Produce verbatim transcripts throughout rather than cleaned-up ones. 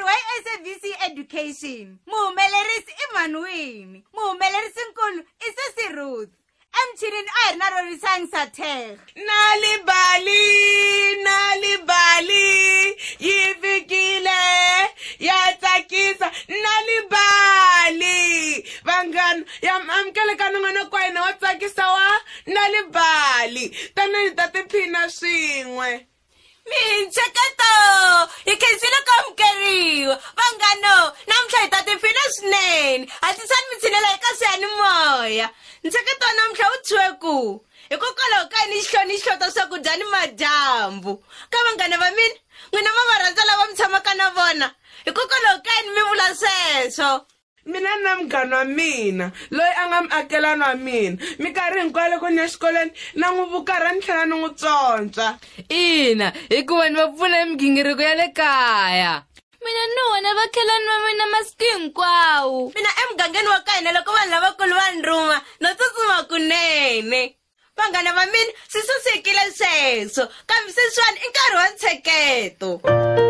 wa S A B C Education. Muhumelerisi i Manuini. Muhumelerisi nkulu i Sisi Ruth. Emchini a na rorisang sa tech. Nali Bali, Nali Bali, yifikile, yatakisa, Nali Bali. Vangan, yam amkele kanungana kwa ina watakisa wa Nali Bali. Tana itate pina swingwe. Mintsheketo ikhensile kamukeriwa vangano namuntlha hi ta tiphina swinene a tisani mi tshinela eka swiyanimoya ntsheketo namuntlha wu thyiwe ku hikokwalaho ka yini xihloni xi hlota swakudya ni madyambu ka vanghana va mina n'wina va va rhandza lava mi tshamaka na vona hikokwalaho ka yini mi vula sweswo. Mina na mgana wa mina loyi a nga muakelani wa mina mikarhi hinkwayo loko ni ya xikolweni na n'wi vukarha ni tlhela ni n'wi tsontswa. Ina hikuva ni va pfuna migingiriko ya le kaya. Mina ni vona vakhelani va mina masiku hinkwawo. Mina emugangeni wa ka hina loko vanhu lavakulu va ni ruma no tsutsuma kunene. Vanghana va mina swi susekile sweswo kambe sweswiwani i nkarhi wa ntsheketo.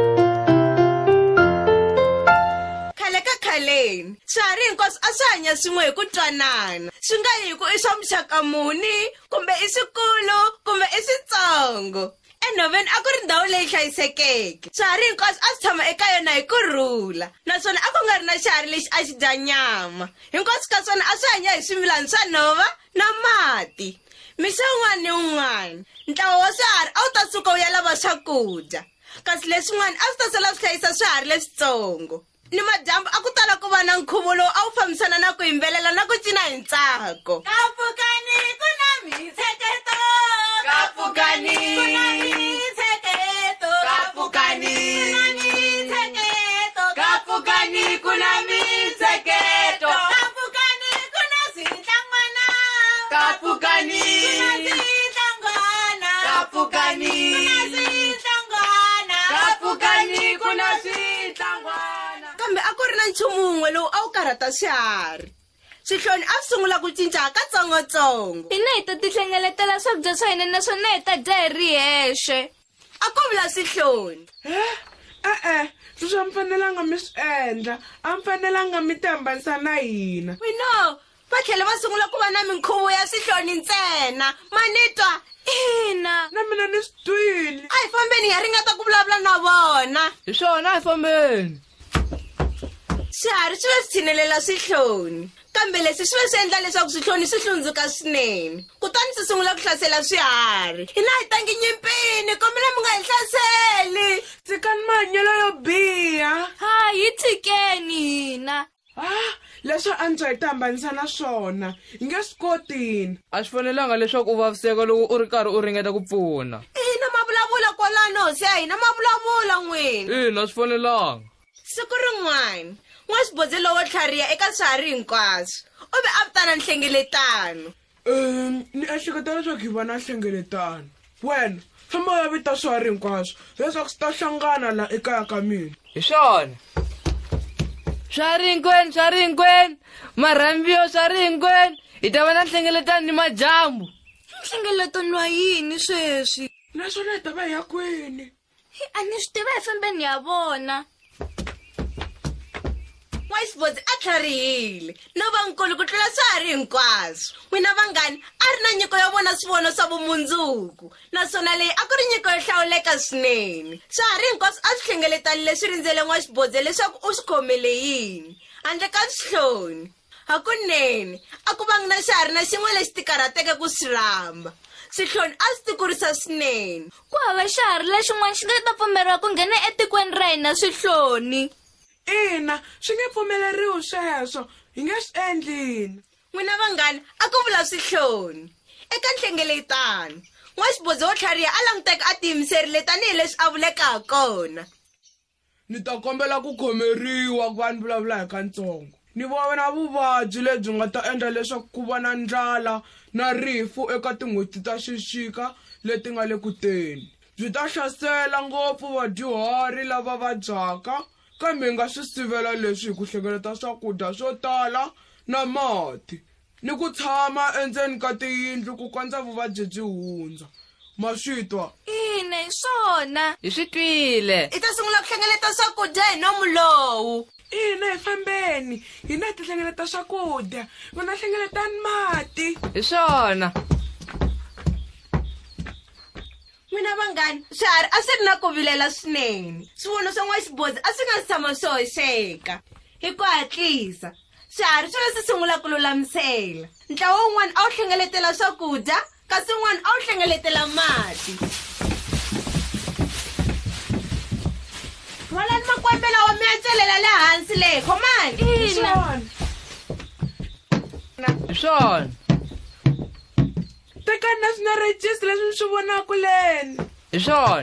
Khaleni swiharhi hinkwaswo a swi hanya swin'we hi ku twanana swi nga yi ku i swa muxaka muni kumbe i swikulu kumbe i switsongo. Enhoveni a ku ri ndhawu leyi hlayisekeke swiharhi hinkwaswo a swi tshama eka yona hi kurhula naswona a ku nga ri na xiharhi lexi a xi dya nyama hinkwaswo ka swona a swi hanya hi swimilana swa nhova na mati. Mixo wun'wana ni wun'wana ntlawa wa swiharhi a wu ta suka wu ya lava swakudya kasi leswin'wana a swi ta sala swi hlayisa swiharhi leswitsongo. Ni madyambu a ku tala ku va na nkhuvo lowu a wu fambisana na ku yimbelela na ku cina hi ntsako. Kapfukani ku na mintsheketo, Kapfukani ku na mintsheketo, Kapfukani ku na mintsheketo, Kapfukani ku na mintsheketo, kapfukani ku na switlangwana, Kapfukani ku na switlangwana, Kapfukani ku na switlangwana, Kapfukani ku na switlangwana. Kambe a ku ri na nchumu wun'we lowu a wu karhata swiharhi. Swihloni a swi sungula ku cinca katsongotsongo. Hina hi ta tihlengeletela swakudya swa hina naswona hi ta dya hi ri hexe. A ku vula swihloni. E-e sweswi a mi fanelanga mi swi endla a mi fanelanga mi tihambanisa na hina. We know va tlhela va sungula ku va na minkhuvo ya swihloni ntsena manitwa. Ina Na mina ni swi twile. A hi fambeni hi ringeta ku vulavula na vona. Hi swona hi fambeni. Swiharhi swi ve swi tshinelela swihloni kambe leswi swi ve swi endla leswaku swihloni swi hlundzuka swinene kutani swi sungula ku hlasela swiharhi. Hina hi tangi nyimpini kombela mi nga hi hlaseli. Tshikani mahanyelo yo biha. ha hi tshikeni hina. Ah, leswi antswa hi tihambanisa na swona hi nge swi kotini. A swi fanelanga leswaku u vaviseka loko u ri karhi u ringeta ku pfuna. Hina mavulavula kwalano hosi ya hina mavulavula n'wina. Ina swi fanelanga. Siku rin'wana n'waswibodze lowo tlhariha eka swiharhi hinkwaswo u ve a vitana nhlengeletano. Um, ni ehleketa leswaku hi va na nhlengeletano. Wena famba ya vita swiharhi hinkwaswo leswaku swi ta hlangana la ekaya ka mina. Hi swona. Swiharhi hinkwenu swiharhi hinkwenu marhambiyo swiharhi hinkwenu hi ta va na nhlengeletano ni madyambu. Nhlengeletano wa yini sweswi? Naswona hi ta va hi ya kwini? A ni swi tiva hi fambeni ya vona. N'waswibodze a tlharihile no vankulu ku tlula swiharhi hinkwaswo. N'wina vanghani a ri na nyiko yo vona swivono swa vumundzuku naswona leyi a ku ri nyiko yo hlawuleka swinene. Swiharhi hinkwaswo a swi hlengeletanile swi rindzele n'waswibodze leswaku u swi khomele yini handle ka swihloni. Hakunene a ku vangi na xiharhi na xin'we lexi ti karhateke ku swi rhamba. Swihloni a swi ti kurisa swinene. Ku hava xiharhi lexin'wana xi nga ta pfumeriwa ku nghena etikweni ra hina swihloni. Ina swi nge pfumeleriwi sweswo hi nge swi endlini. N'wina vanghani a ku vula swihloni eka nhlengeletano n'waswibodze wo tlhariha a languteka a tiyimiserile tanihileswi a vuleka ha kona. Ni ta kombela ku khomeriwa ku va ni vulavula hi katsongo. Ni vona vuvabyi lebyi nga ta endla leswaku ku va na ndlala na rifu eka tin'hweti ta xixika leti nga le kuteni. Byi ta hlasela ngopfu vadyuhari lava vabyaka kambe hi nga swi sivela leswi hi ku hlengeleta swakudya swo tala na mati ni ku tshama endzeni ka tiyindlu ku kondza vuvabyi byi hundza. ma swi twa ina hi swona hi swi twile I ta sungula ku hlengeleta swakudya hi nomu lowu ina hi fambeni hina hi ta hlengeleta swakudya vona hlengeletani mati hi swona N'wina vanghani swiharhi a swi ri na ku vilela swinene swivono swa n'waxibodzi a swi nga si tshama swi hoxeka hi ku hatlisa swiharhi swi ve swi sungula ku lulamisela ntlawa wun'wana a wu hlengeletela swakudya kasi wun'wana a wu hlengeletela mati vonani makwembe lawa mi ya celela le hansi leyi khomani ina hi swona tekani na swi na rejisi leswi mi swi vonaka leni hi swona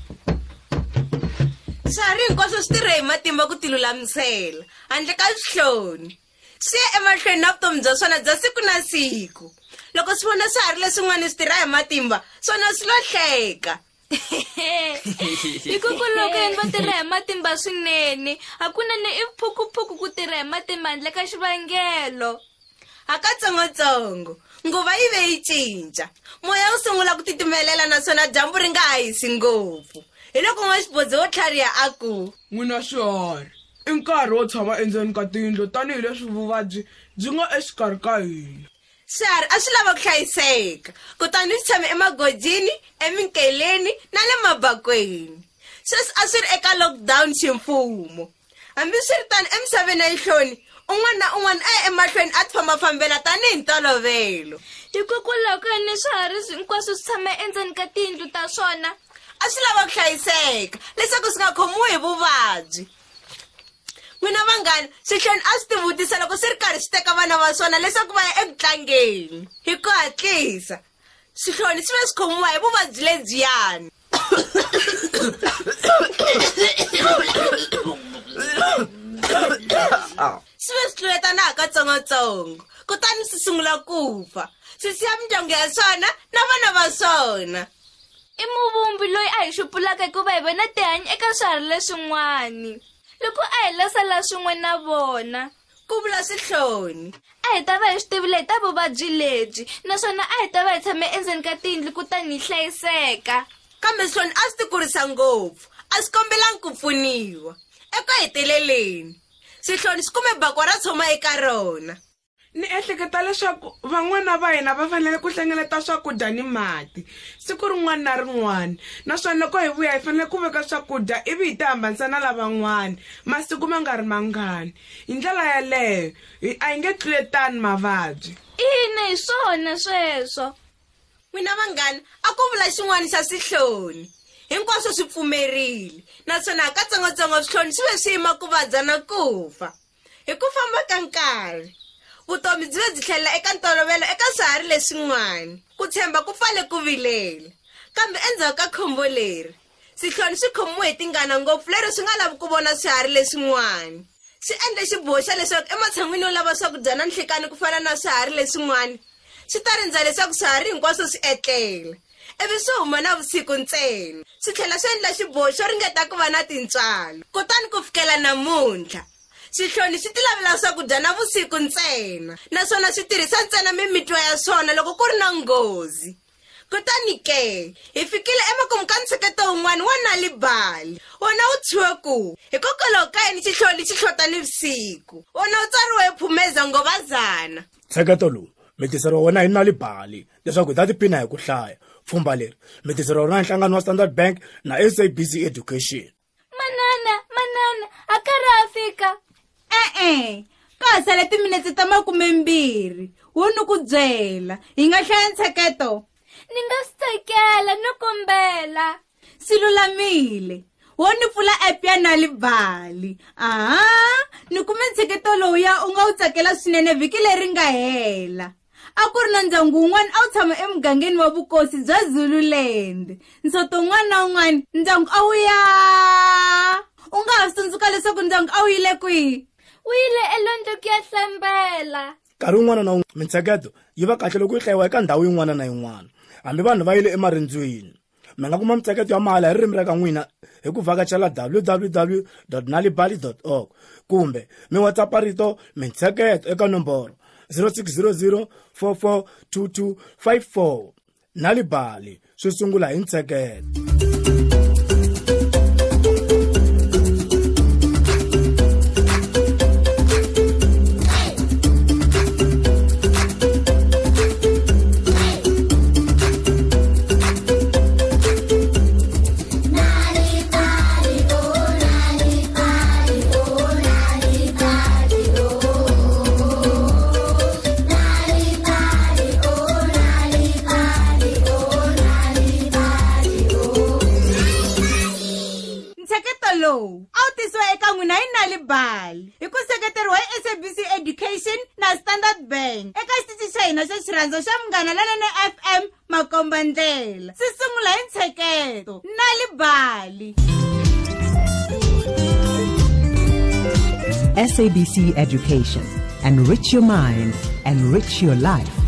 swiharhi hinkwaswo swi tirhe hi matimba ku ti lulamisela handle ka swihloni swi ya emahlweni na vutomi bya swona bya siku na siku loko swi vona swiharhi leswin'wana swi tirha hi matimba swona swi lo hleka hikokwalaho ka yini va tirha hi matimba swinene hakunene I phukuphuku ku tirha hi matimba handle ka xivangelo hakatsongotsongo nguva yi ve yi cinca moya wu sungula ku titimelela naswona dyambu ri nga ha hisi ngopfu hi loko n'waxibodzi wo tlhariha a ku n'wina swiharhi I nkarhi wo tshama endzeni ka tiyindlu tanihileswi vuvabyi byi nga exikarhi ka hina swiharhi a swi lava ku hlayiseka kutani swi tshame emagojini eminkeleni na le mabakweni sweswi a swi ri eka lockdown ximfumo hambi swi ri tani emisaveni ya nhloni un'wana na un'wana a ya emahlweni a ti fambafambela tanihi ntolovelo hikokwalaho ka yini swiharhi hinkwaswo swi tshama endzeni ka tiyindlu ta swona a swi lava ku hlayiseka leswaku swi nga khomiwi hi vuvabyi n'wina vanghani swihloni a swi tivutisa loko swi ri karhi swi teka vana va swona leswaku va ya eku tlangeni hi ku hatlisa swihloni swi ve swi khomiwa hi vuvabyi lebyiyani swi ve swi tluletana hakatsongotsongo kutani swi sungula ku fa swi siya mindyangu ya swona na vana va swona I muvumbi loyi a hi xupulaka hikuva hi vona tihanyi eka swiharhi leswin'wani loko a hi lasela swin'we na vona ku vula swihloni a hi ta va hi swi tivile hi ta vuvabyi lebyi naswona a hi ta va hi tshame endzeni ka tiyindlu kutani hi hlayiseka kambe swihloni a swi ti kurisa ngopfu a swi kombelangi ku pfuniwa eku heteleleni swihloni swi kume bakwa ra tshoma eka rona ni ehleketa leswaku van'wana va hina va fanele ku hlengeleta swakudya ni mati siku rin'wana na rin'wana naswona loko hi vuya hi fanele ku veka swakudya ivi hi ti hambanisa na lavan'wana masiku ma nga ri mangani hi ndlela yaleyo a hi nge tluletani mavabyi ina hi swona sweswo n'wina vanghani a ku vula xin'wana xa swihloni hinkwaswo swi pfumerile naswona hakatsongotsongo swihloni swi ve swi yima ku vabya na ku fa hi ku famba ka nkarhi vutomi byi ve byi tlhelela eka ntolovelo eka swiharhi leswin'wana ku tshemba ku pfale ku vilela kambe endzhaku ka khombo leri swihloni swi khomiwe hi tingana ngopfu leri swi nga lavi ku vona swiharhi leswin'wana swi endle xiboho xa leswaku ematshan'wini yo lava swakudya na nhlikani ku fana na swiharhi leswin'wana swi ta rindza leswaku swiharhi hinkwaswo swi etlela ivi swi huma na vusiku ntsena swi tlhela swi endla xiboho xo ringeta ku va na tintswalo kutani ku fikela namuntlha swihloni swi ti lavela swakudya na vusiku ntsena naswona swi tirhisa ntsena mimitwa ya swona loko ku ri na nghozi kutani ke hi fikile emakumu ka ntsheketo wun'wana wa Nalibali wona wu tshiwe ku hikokwalaho ka yini xihloni xi hlota ni vusiku wona wu tsariwe hi Phumeza Ngovazana ntsheketo lowu mi tiseriwa wona hi Nalibali leswaku hi ta tiphina hi ku hlaya pfhumba leri mi tiseriwa wona hi nhlangano wa Standard Bank na S A B C Education manana manana a karhi a fika E-e ka ha sale timinetse ta makumembirhi wo ni ku byela hi nga hlaya ntsheketo ni nga swi tsakela no kombela swi lulamile wo ni pfula app ya Nalibali aha ni kume ntsheketo lowuya u nga wu tsakela swinene vhiki leri nga hela a ku ri na ndyangu wun'wana a wu tshama emugangeni wa vukosi bya Zululand nsoto wun'wana na wun'wana ndyangu a wu ya u nga ha swi tsundzuka leswaku ndyangu a wu yile kwihi u yile elwandle ku ya hlambela nkarhi wun'wana na wun'wana mintsheketo yi va kahle loko yi hlayiwa eka ndhawu yin'wana na yin'wana hambi vanhu va yile emarendzweni mi nga kuma mitsheketo ya mahala hi ririmi ra ka n'wina hi ku vhakachela w w w dot nalibali dot org kumbe mi WhatsApp rito mintsheketo eka nomboro zero six zero zero four four two two five four Nalibali swi sungula hi ntsheketo. lowu a wu tisiwa eka n'wina hi Nali Bali hi ku seketeriwa hi S A B C Education na Standard Bank eka xitichi xa hina xa xirhandzo xa Munghana Lonene F M Makombandlela. Si sungula hi ntsheketo Nali Bali. S A B C Education. Enrich your mind, enrich your life.